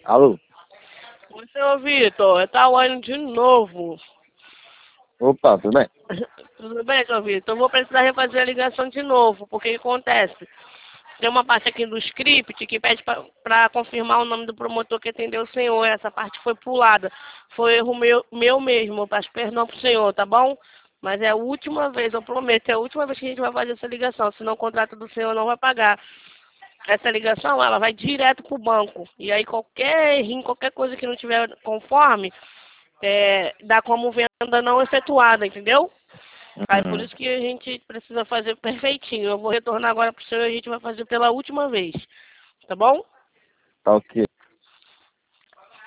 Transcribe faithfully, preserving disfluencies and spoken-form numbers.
Alô? Oi, seu Vitor, é Tawane de novo. Opa, tudo bem? Tudo bem, seu Vitor? Eu vou precisar refazer a ligação de novo, porque o que acontece? Tem uma parte aqui do script que pede para confirmar o nome do promotor que atendeu o senhor. Essa parte foi pulada. Foi erro meu, meu mesmo. Eu peço perdão pro senhor, tá bom? Mas é a última vez, eu prometo, é a última vez que a gente vai fazer essa ligação. Senão o contrato do senhor não vai pagar. Essa ligação, ela vai direto pro banco. E aí qualquer errinho, qualquer coisa que não tiver conforme, é, dá como venda não efetuada, entendeu? Aí por Uhum. isso que a gente precisa fazer perfeitinho. Eu vou retornar agora pro senhor e a gente vai fazer pela última vez. Tá bom? Tá ok.